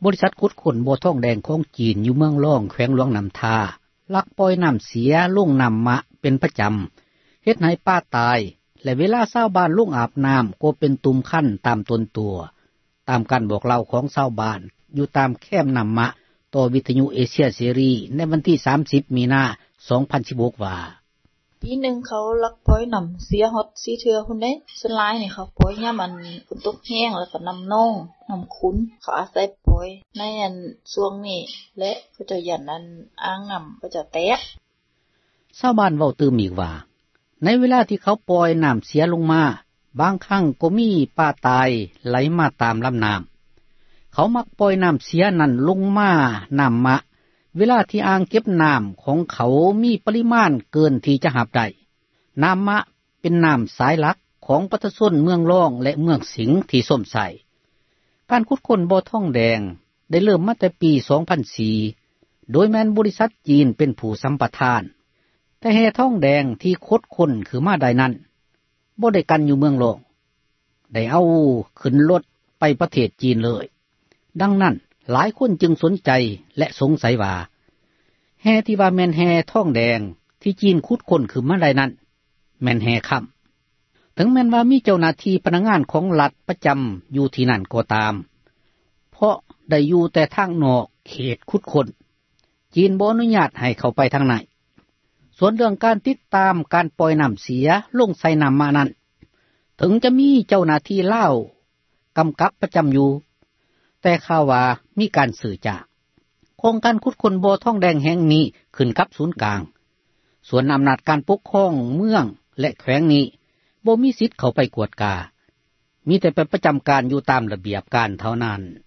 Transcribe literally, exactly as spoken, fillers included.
บริษัทขุดค้นบ่อทองแดงของจีนอยู่เมืองร่องแขวงหลวงนำทาลักปล่อยน้ำเสียลงน้ำมะเป็นประจำเฮ็ดให้ป้าตายและเวลาชาวบ้านลงอาบน้ำก็เป็นตุ่มคั้นตามต้นตัวตามการบอกเล่าของชาวบ้านอยู่ตามแคมน้ำมะต่อวิทยุเอเชียเสรีในวันที่สามสิบมีนาคมสองพันสิบหกว่าปีนึงเขาลักปล่อยน้ำเสียฮอดสี่เทื่อพุ่นเด้ส่วนหลายนี่เขาปล่อยยามมันฝนตกแห้งแล้วก็น้ำนองน้ำขุนเขาอาศัยปล่อยในอันช่วงนี้และเขาเจ้ายันอันอ่างน้ำเขาเจ้าแตกชาวบ้านเว้าตื่มอีกว่าในเวลาที่เขาปล่อยน้ำเสียลงมาบางครั้งก็มีปลาตายไหลมาตามลำน้ำเขามักปล่อยน้ำเสียนั่นลงมาน้ำมะเวลาที่อ่างเก็บน้ำของเขามีปริมาณเกินที่จะหับได้น้ำมะเป็นน้ำสายหลักของประชาชนเมืองร่องและเมืองสิงห์ที่ส้มใสการขุดค้นบ่อทองแดงได้เริ่มมาแต่ปีสองพันสี่โดยแม้นบริษัทจีนเป็นผู้สัมปทานแต่แห่ทองแดงที่ขุดค้นคือมาได้นั้นบ่ได้กันอยู่เมืองร่องได้เอาขึ้นรถไปประเทศจีนเลยดังนั้นหลายคนจึงสนใจและสงสัยว่าแห่ที่ว่าแม่นแห่ทองแดงที่จีนขุดค้นคือมาได้นั้นแม่นแห่ค่ำถึงแม้นว่ามีเจ้าหน้าที่พนักงานของรัฐประจำอยู่ที่นั่นก็ตามเพราะได้อยู่แต่ทางนอกเขตขุดค้นจีนบ่อนุญาตให้เข้าไปทางในส่วนเรื่องการติดตามการปล่อยน้ำเสียลงใส่น้ำมานั้นถึงจะมีเจ้าหน้าที่ลาวกำกับประจำอยู่แต่ข่าวว่ามีการสื่อจากโครงการขุดค้นบ่อทองแดงแห่งนี้ขึ้นกับศูนย์กลางส่วนอำนาจการปกครองเมืองและแขวงนี้บ่มีสิทธิ์เข้าไปกวดกามีแต่ไปประจำการอยู่ตามระเบียบการเท่านั้น